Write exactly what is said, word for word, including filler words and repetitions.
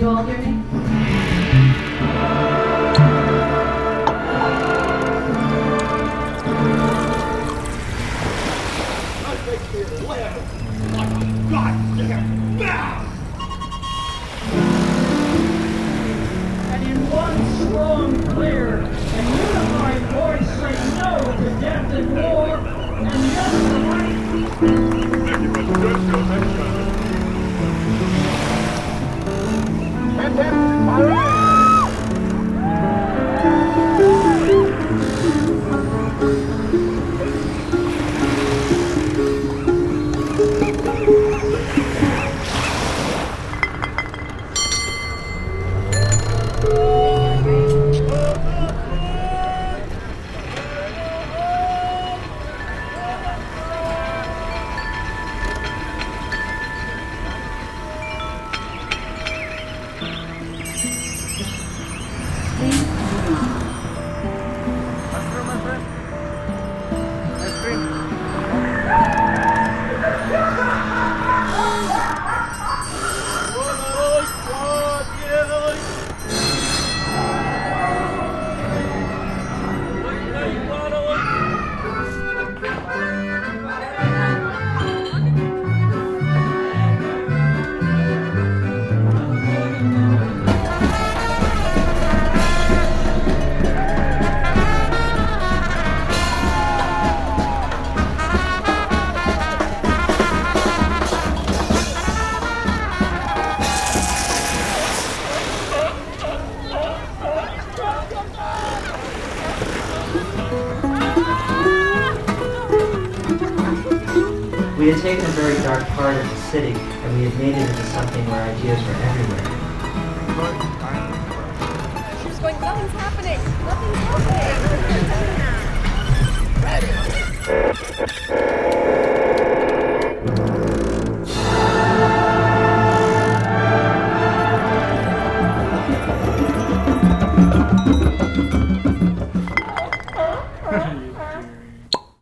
you all hear me? I make me live like a goddamn mouse! And in one strong, clear, and unified voice say no to death and war, and yes to life. Thank you, Mister Good. Till next time. Hip, hip, hooray! We had taken a very dark part of the city, and we had made it into something where ideas were everywhere. She's going, nothing's happening! Nothing's happening!